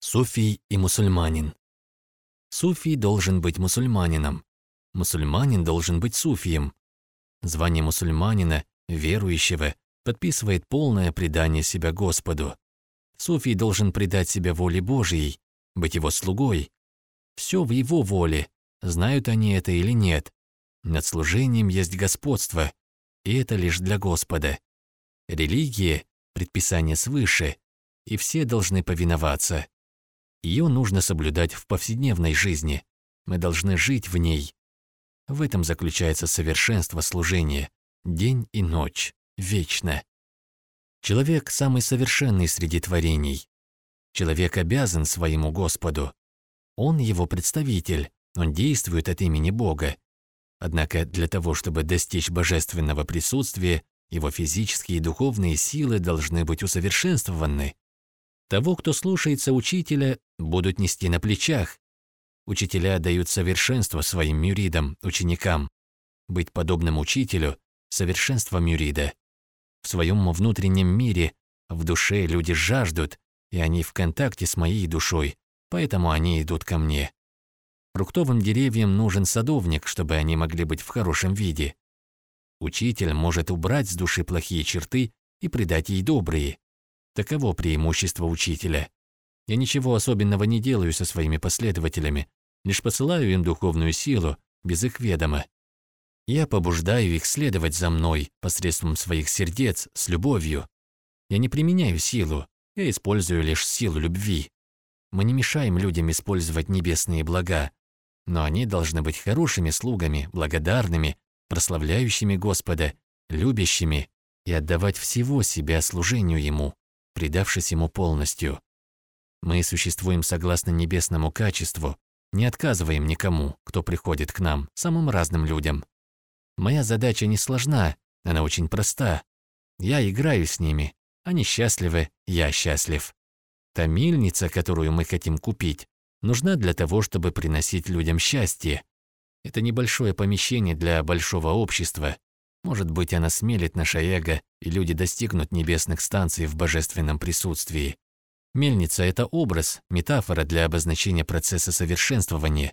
Суфий и мусульманин. Суфий должен быть мусульманином. Мусульманин должен быть суфием. Звание мусульманина, верующего, подписывает полное предание себя Господу. Суфий должен предать себя воле Божьей, быть его слугой. Все в его воле, знают они это или нет. Над служением есть господство, и это лишь для Господа. Религия – предписание свыше, и все должны повиноваться. Ее нужно соблюдать в повседневной жизни. Мы должны жить в ней. В этом заключается совершенство служения. День и ночь. Вечно. Человек самый совершенный среди творений. Человек обязан своему Господу. Он его представитель, он действует от имени Бога. Однако для того, чтобы достичь божественного присутствия, его физические и духовные силы должны быть усовершенствованы. Того, кто слушается учителя, будут нести на плечах. Учителя дают совершенство своим мюридам, ученикам. Быть подобным учителю – совершенство мюрида. В своем внутреннем мире, в душе люди жаждут, и они в контакте с моей душой, поэтому они идут ко мне. Фруктовым деревьям нужен садовник, чтобы они могли быть в хорошем виде. Учитель может убрать с души плохие черты и придать ей добрые. Таково преимущество учителя. Я ничего особенного не делаю со своими последователями, лишь посылаю им духовную силу, без их ведома. Я побуждаю их следовать за мной посредством своих сердец с любовью. Я не применяю силу, я использую лишь силу любви. Мы не мешаем людям использовать небесные блага, но они должны быть хорошими слугами, благодарными, прославляющими Господа, любящими и отдавать всего себя служению Ему, предавшись Ему полностью. Мы существуем согласно небесному качеству, не отказываем никому, кто приходит к нам, самым разным людям. Моя задача не сложна, она очень проста. Я играю с ними, они счастливы, я счастлив. Та мельница, которую мы хотим купить, нужна для того, чтобы приносить людям счастье. Это небольшое помещение для большого общества. Может быть, она смелит наше эго, и люди достигнут небесных станций в божественном присутствии. Мельница – это образ, метафора для обозначения процесса совершенствования.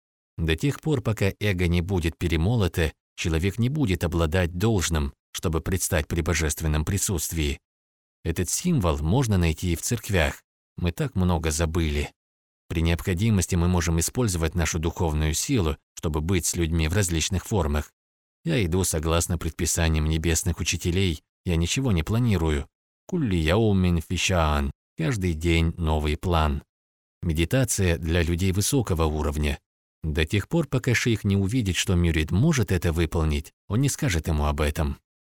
До тех пор, пока эго не будет перемолото, человек не будет обладать должным, чтобы предстать при божественном присутствии. Этот символ можно найти и в церквях. Мы так много забыли. При необходимости мы можем использовать нашу духовную силу, чтобы быть с людьми в различных формах. Я иду согласно предписаниям небесных учителей, я ничего не планирую. Кулли яумин фишаан. Каждый день новый план. Медитация для людей высокого уровня. До тех пор, пока шейх не увидит, что мюрид может это выполнить, он не скажет ему об этом.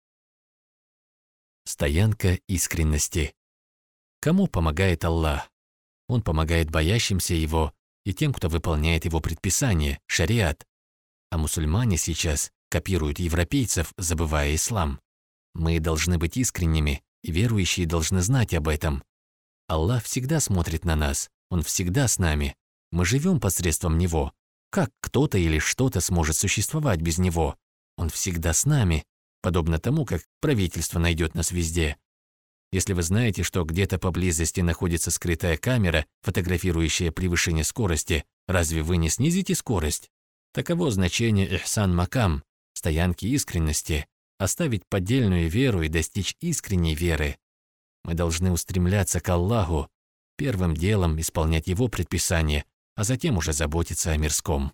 Стоянка искренности. Кому помогает Аллах? Он помогает боящимся Его и тем, кто выполняет Его предписания, шариат. А мусульмане сейчас копируют европейцев, забывая ислам. Мы должны быть искренними, и верующие должны знать об этом. Аллах всегда смотрит на нас, Он всегда с нами. Мы живем посредством Него. Как кто-то или что-то сможет существовать без Него? Он всегда с нами, подобно тому, как правительство найдет нас везде. Если вы знаете, что где-то поблизости находится скрытая камера, фотографирующая превышение скорости, разве вы не снизите скорость? Таково значение ихсан макам, стоянки искренности, оставить поддельную веру и достичь искренней веры. Мы должны устремляться к Аллаху, первым делом исполнять Его предписания, а затем уже заботиться о мирском.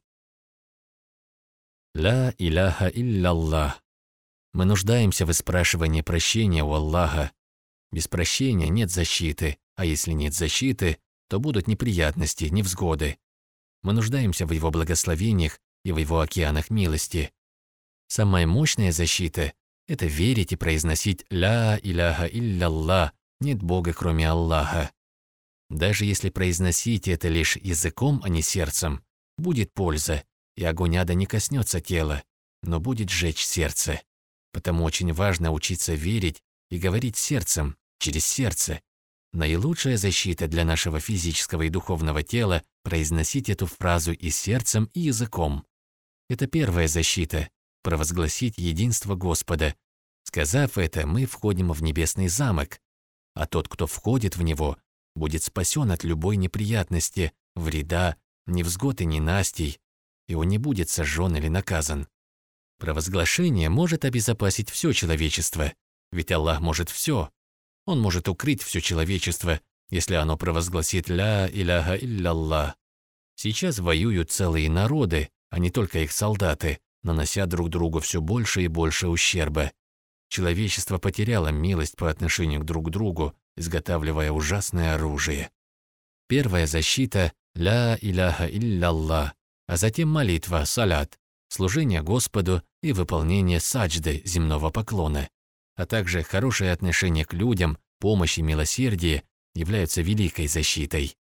Ла иляха илляллах. Мы нуждаемся в выспрашивании прощения у Аллаха. Без прощения нет защиты, а если нет защиты, то будут неприятности, невзгоды. Мы нуждаемся в Его благословениях и в Его океанах милости. Самая мощная защита – это верить и произносить «Ла иляха илляллах», нет Бога, кроме Аллаха. Даже если произносить это лишь языком, а не сердцем, будет польза, и огонь ада не коснется тела, но будет жечь сердце. Потому очень важно учиться верить и говорить сердцем, через сердце. Наилучшая защита для нашего физического и духовного тела – произносить эту фразу и сердцем, и языком. Это первая защита – провозгласить единство Господа. Сказав это, мы входим в небесный замок, а тот, кто входит в него, будет спасен от любой неприятности, вреда, невзгод и ненастий, и он не будет сожжен или наказан. Провозглашение может обезопасить все человечество, ведь Аллах может все. Он может укрыть все человечество, если оно провозгласит «Ля иляха илля-Аллах». Сейчас воюют целые народы, а не только их солдаты, нанося друг другу все больше и больше ущерба. Человечество потеряло милость по отношению друг к другу, изготавливая ужасное оружие. Первая защита «Ля иляха илля-Аллах», а затем молитва «Салят», служение Господу и выполнение саджды, земного поклона, а также хорошее отношение к людям, помощь и милосердие являются великой защитой.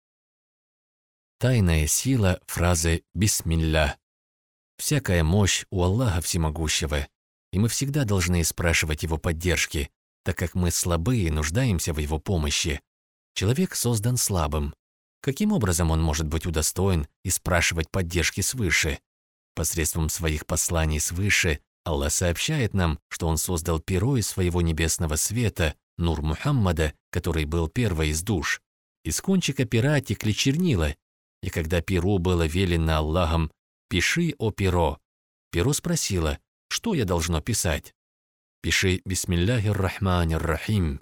Тайная сила фразы «Бисмилля». Всякая мощь у Аллаха Всемогущего, и мы всегда должны спрашивать Его поддержки, так как мы слабы и нуждаемся в Его помощи. Человек создан слабым. Каким образом он может быть удостоен и спрашивать поддержки свыше? Посредством своих посланий свыше Аллах сообщает нам, что Он создал перо из своего небесного света, Нур Мухаммада, который был первой из душ. Из кончика пера текли чернила, и когда перу было велено Аллахом «Пиши, о перо», перо спросило, что я должно писать. «Пиши Бисмиллахир-Рахманир-Рахим».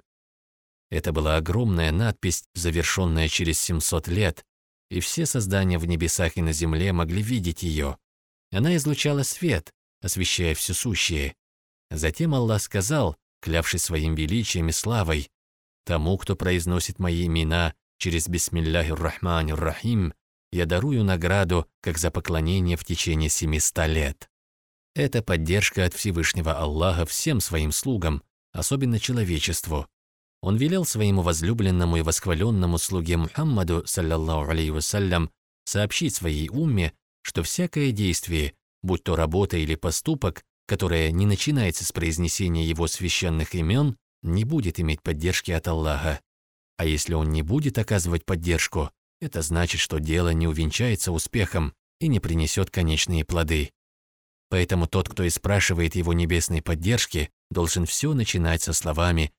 Это была огромная надпись, завершенная через 700 лет, и все создания в небесах и на земле могли видеть ее. Она излучала свет, освещая все сущее. Затем Аллах сказал, клявшись своим величием и славой, «Тому, кто произносит мои имена через Бисмиллахир-Рахманир-Рахим, я дарую награду, как за поклонение в течение 700 лет». Это поддержка от Всевышнего Аллаха всем своим слугам, особенно человечеству. Он велел своему возлюбленному и восхваленному слуге Мухаммаду, саллаллаху алейхи вассалям, сообщить своей умме, что всякое действие, будь то работа или поступок, которое не начинается с произнесения его священных имен, не будет иметь поддержки от Аллаха. А если он не будет оказывать поддержку, это значит, что дело не увенчается успехом и не принесет конечные плоды. Поэтому тот, кто и спрашивает его небесной поддержки, должен все начинать со словами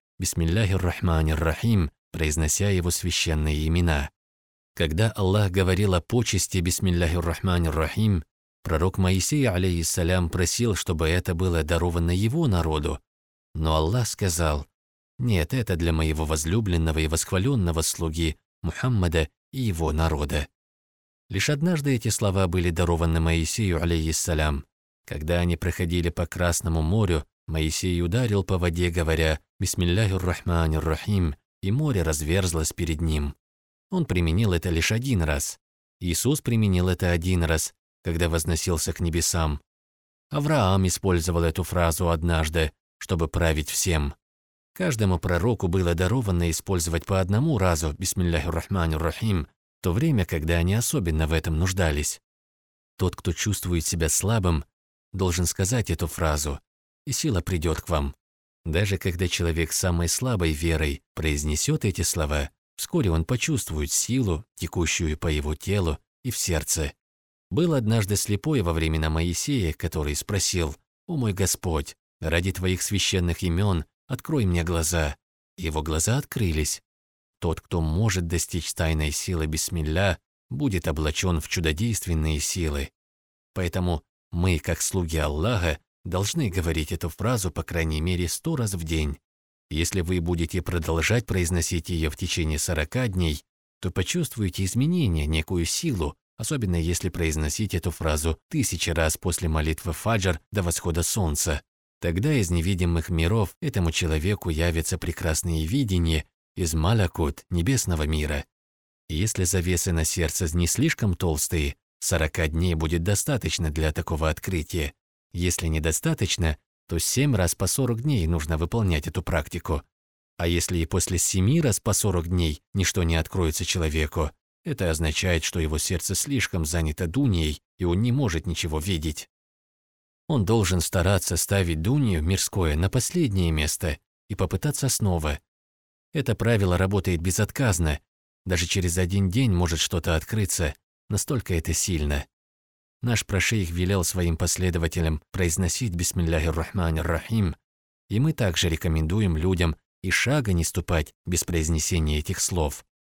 «Бисмиллахир-Рахманир-Рахим», произнося его священные имена. Когда Аллах говорил о почести «Бисмиллахир-Рахманир-Рахим», пророк Моисей, алейхиссалям, просил, чтобы это было даровано его народу. Но Аллах сказал: «Нет, это для моего возлюбленного и восхваленного слуги Мухаммада и его народа». Лишь однажды эти слова были дарованы Моисею, алейхиссалям. Когда они проходили по Красному морю, Моисей ударил по воде, говоря «Бисмиллахир-Рахманир-Рахим», и море разверзлось перед ним. Он применил это лишь один раз. Иисус применил это один раз, когда возносился к небесам. Авраам использовал эту фразу однажды, чтобы править всем. Каждому пророку было даровано использовать по одному разу «Бисмиллахир-Рахманир-Рахим», в то время, когда они особенно в этом нуждались. Тот, кто чувствует себя слабым, должен сказать эту фразу, и сила придет к вам. Даже когда человек с самой слабой верой произнесет эти слова, вскоре он почувствует силу, текущую по его телу и в сердце. Был однажды слепой во времена Моисея, который спросил: «О мой Господь, ради Твоих священных имен открой мне глаза». Его глаза открылись. Тот, кто может достичь тайной силы бисмилля, будет облачен в чудодейственные силы. Поэтому мы, как слуги Аллаха, должны говорить эту фразу по крайней мере 100 раз в день. Если вы будете продолжать произносить ее в течение 40 дней, то почувствуете изменения, некую силу, особенно если произносить эту фразу 1000 раз после молитвы фаджр до восхода солнца. Тогда из невидимых миров этому человеку явится прекрасное видение из малакут, небесного мира. И если завесы на сердце не слишком толстые, 40 дней будет достаточно для такого открытия. Если недостаточно, то 7 раз по 40 дней нужно выполнять эту практику. А если и после 7 раз по 40 дней ничто не откроется человеку, это означает, что его сердце слишком занято дуньей, и он не может ничего видеть. Он должен стараться ставить дунью, мирское, на последнее место и попытаться снова. Это правило работает безотказно. Даже через 1 день может что-то открыться, настолько это сильно. Наш прошейх велел своим последователям произносить «Бисмиллахир-Рахманир-Рахим», и мы также рекомендуем людям и шага не ступать без произнесения этих слов.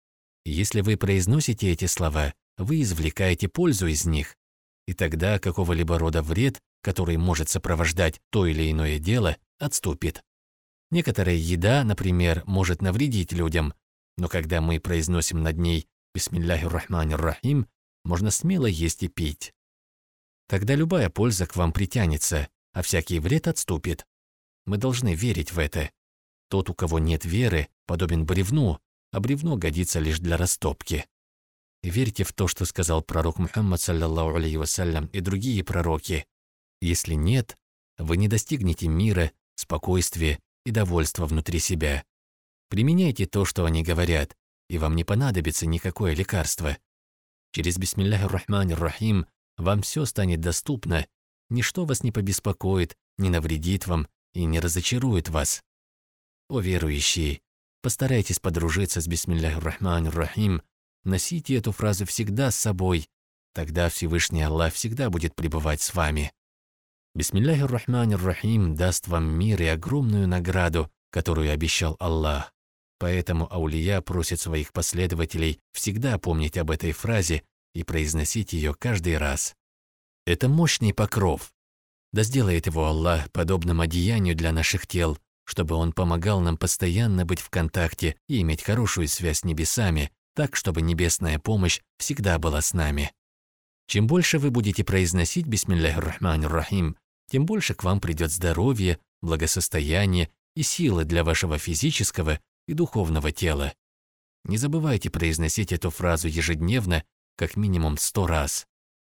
Если вы произносите эти слова, вы извлекаете пользу из них, и тогда какого-либо рода вред, который может сопровождать то или иное дело, отступит. Некоторая еда, например, может навредить людям, но когда мы произносим над ней «Бисмилляхир рахманир рахим», можно смело есть и пить. Тогда любая польза к вам притянется, а всякий вред отступит. Мы должны верить в это. Тот, у кого нет веры, подобен бревну, а бревно годится лишь для растопки. Верьте в то, что сказал пророк Мухаммад, саллаллаху алейхи вассалям, и другие пророки. Если нет, вы не достигнете мира, спокойствия и довольства внутри себя. Применяйте то, что они говорят, и вам не понадобится никакое лекарство. Через бисмилляхир рахманир рахим вам все станет доступно, ничто вас не побеспокоит, не навредит вам и не разочарует вас. О верующие, постарайтесь подружиться с бисмилляхир рахманир рахим, носите эту фразу всегда с собой, тогда Всевышний Аллах всегда будет пребывать с вами. Бисмилляхир рахманир рахим даст вам мир и огромную награду, которую обещал Аллах. Поэтому аулия просит своих последователей всегда помнить об этой фразе и произносить ее каждый раз. Это мощный покров. Да сделает его Аллах подобным одеянию для наших тел, чтобы он помогал нам постоянно быть в контакте и иметь хорошую связь с небесами, так, чтобы небесная помощь всегда была с нами. Чем больше вы будете произносить бисмилляхир рахманир рахим, тем больше к вам придет здоровье, благосостояние и силы для вашего физического и духовного тела. Не забывайте произносить эту фразу ежедневно, как минимум 100 раз.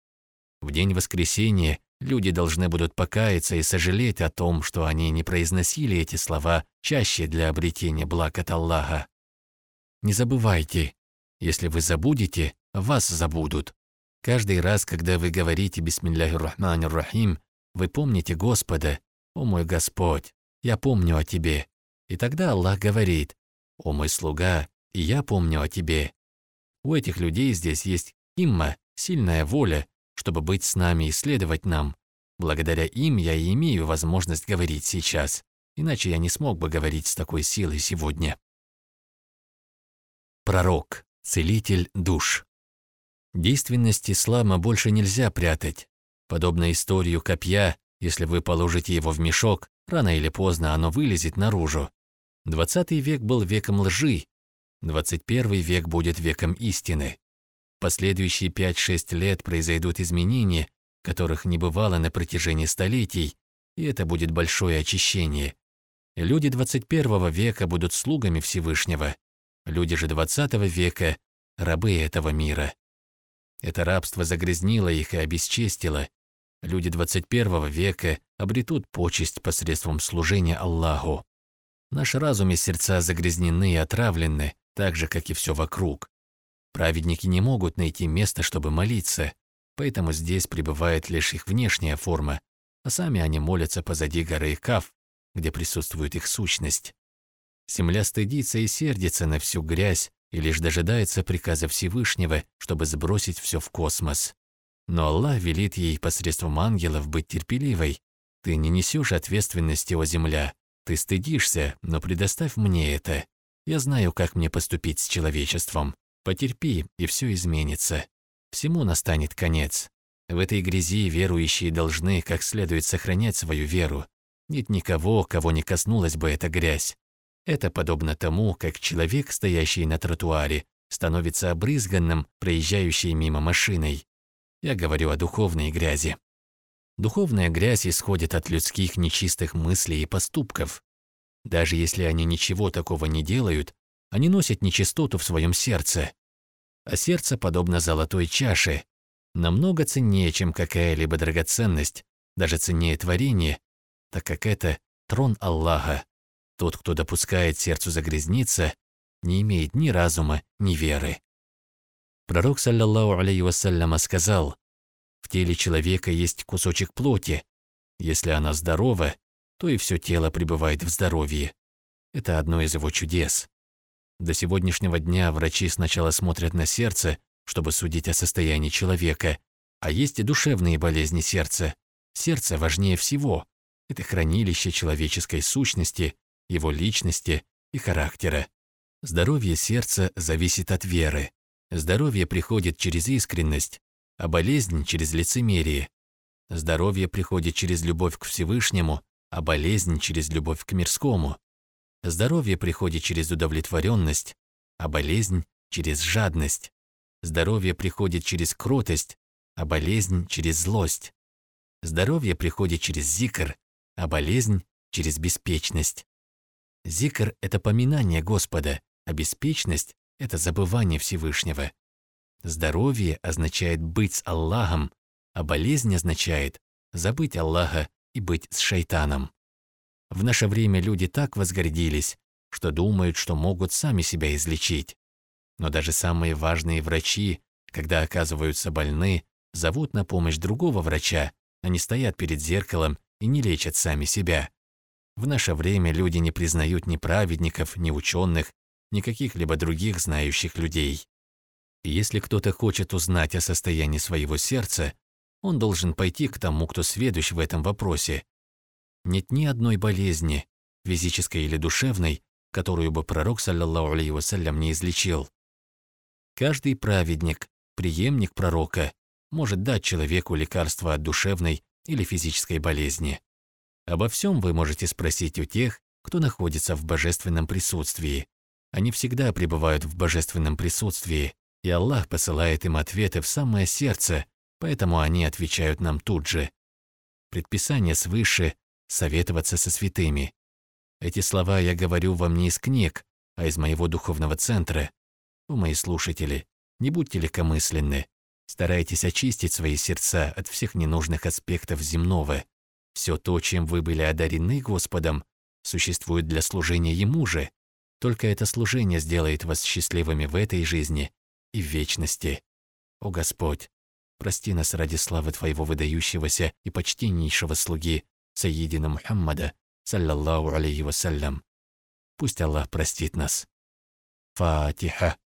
В день воскресения люди должны будут покаяться и сожалеть о том, что они не произносили эти слова чаще для обретения благ от Аллаха. Не забывайте, если вы забудете, вас забудут. Каждый раз, когда вы говорите бисмилляхир рахманир рахим, вы помните Господа: «О мой Господь, я помню о Тебе». И тогда Аллах говорит: «О мой слуга, и я помню о тебе». У этих людей здесь есть имма, сильная воля, чтобы быть с нами и следовать нам. Благодаря им я и имею возможность говорить сейчас, иначе я не смог бы говорить с такой силой сегодня. Пророк, целитель душ. Действенность ислама больше нельзя прятать. Подобно историю копья, если вы положите его в мешок, рано или поздно оно вылезет наружу. 20 век был веком лжи, 21 век будет веком истины. В последующие 5-6 лет произойдут изменения, которых не бывало на протяжении столетий, и это будет большое очищение. Люди 21 века будут слугами Всевышнего, люди же 20 века – рабы этого мира. Это рабство загрязнило их и обесчестило. Люди 21 века обретут почесть посредством служения Аллаху. Наш разум и сердца загрязнены и отравлены, так же, как и все вокруг. Праведники не могут найти место, чтобы молиться, поэтому здесь пребывает лишь их внешняя форма, а сами они молятся позади горы Каф, где присутствует их сущность. Земля стыдится и сердится на всю грязь и лишь дожидается приказа Всевышнего, чтобы сбросить все в космос. Но Аллах велит ей посредством ангелов быть терпеливой. Ты не несешь ответственности, о земля. Ты стыдишься, но предоставь мне это. Я знаю, как мне поступить с человечеством. Потерпи, и все изменится. Всему настанет конец. В этой грязи верующие должны как следует сохранять свою веру. Нет никого, кого не коснулась бы эта грязь. Это подобно тому, как человек, стоящий на тротуаре, становится обрызганным, проезжающей мимо машиной. Я говорю о духовной грязи. Духовная грязь исходит от людских нечистых мыслей и поступков. Даже если они ничего такого не делают, они носят нечистоту в своем сердце. А сердце подобно золотой чаше, намного ценнее, чем какая-либо драгоценность, даже ценнее творение, так как это трон Аллаха. Тот, кто допускает сердцу загрязниться, не имеет ни разума, ни веры. Пророк, саллаллаху алейхи вассаляма, сказал: в теле человека есть кусочек плоти. Если она здорова, то и все тело пребывает в здоровье. Это одно из его чудес. До сегодняшнего дня врачи сначала смотрят на сердце, чтобы судить о состоянии человека, а есть и душевные болезни сердца. Сердце важнее всего. Это хранилище человеческой сущности, его личности и характера. Здоровье сердца зависит от веры. Здоровье приходит через искренность, а болезнь через лицемерие. Здоровье приходит через любовь к Всевышнему, а болезнь через любовь к мирскому. Здоровье приходит через удовлетворенность, а болезнь через жадность. Здоровье приходит через кротость, а болезнь через злость. Здоровье приходит через зикр, а болезнь через беспечность. Зикр – это поминание Господа, а беспечность – это забывание Всевышнего. Здоровье означает быть с Аллахом, а болезнь означает забыть Аллаха и быть с шайтаном. В наше время люди так возгордились, что думают, что могут сами себя излечить. Но даже самые важные врачи, когда оказываются больны, зовут на помощь другого врача, они стоят перед зеркалом и не лечат сами себя. В наше время люди не признают ни праведников, ни ученых, ни каких-либо других знающих людей. И если кто-то хочет узнать о состоянии своего сердца, он должен пойти к тому, кто сведущ в этом вопросе. Нет ни одной болезни, физической или душевной, которую бы пророк, саллаллаху алейхи вассалям, не излечил. Каждый праведник, преемник пророка, может дать человеку лекарство от душевной или физической болезни. Обо всем вы можете спросить у тех, кто находится в божественном присутствии. Они всегда пребывают в божественном присутствии, и Аллах посылает им ответы в самое сердце, поэтому они отвечают нам тут же. Предписание свыше – советоваться со святыми. Эти слова я говорю вам не из книг, а из моего духовного центра. О, мои слушатели, не будьте легкомысленны. Старайтесь очистить свои сердца от всех ненужных аспектов земного. Все то, чем вы были одарены Господом, существует для служения Ему же. Только это служение сделает вас счастливыми в этой жизни и в вечности. О Господь, прости нас ради славы Твоего выдающегося и почтеннейшего слуги, Сайидина Мухаммада, саллаллаху алейхи вассалям. Пусть Аллах простит нас. Фатиха.